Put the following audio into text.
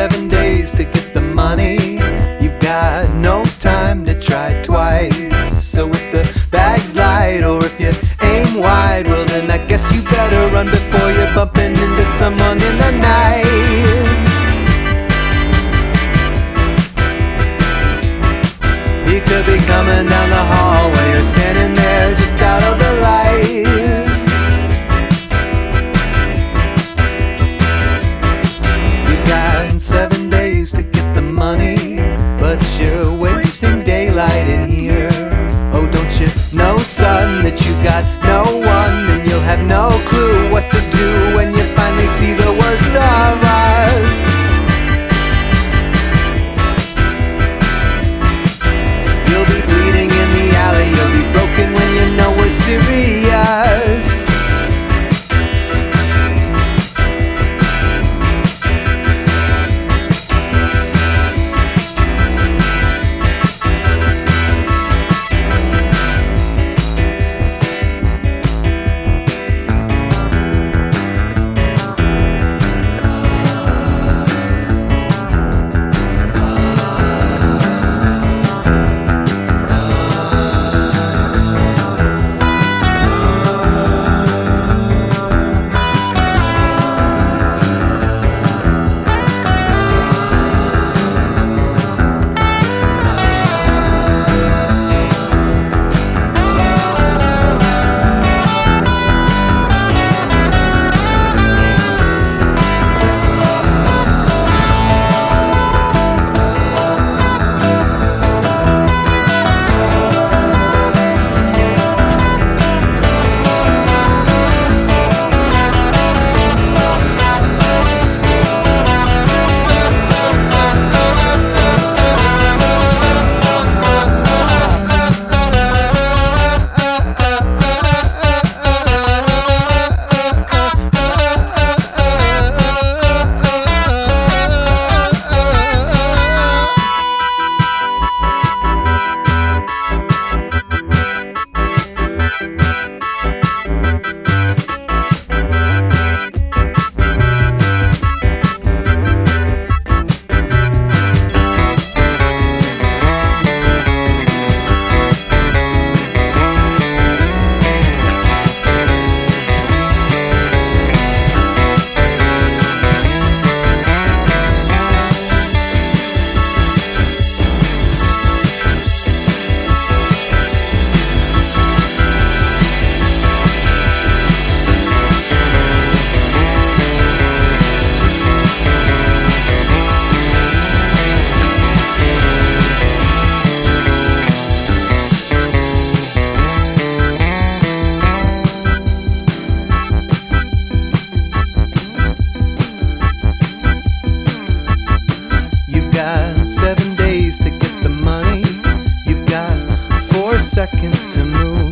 7 days to get the money. You've got no time to try twice. So if the bag's light or if you aim wide, well then I guess you better run before you're bumping into someone in the night. He could be coming down the hallway or standing there just out of the light. You've got 7 days to get the money, but you're wasting daylight in here. Oh, don't you know, son, that you got no one, and you'll have no clue what to do when you finally see the worst of us. You'll be bleeding in the alley, you'll be broken when you know we're serious. You've got 7 days to get the money. You've got 4 seconds to move.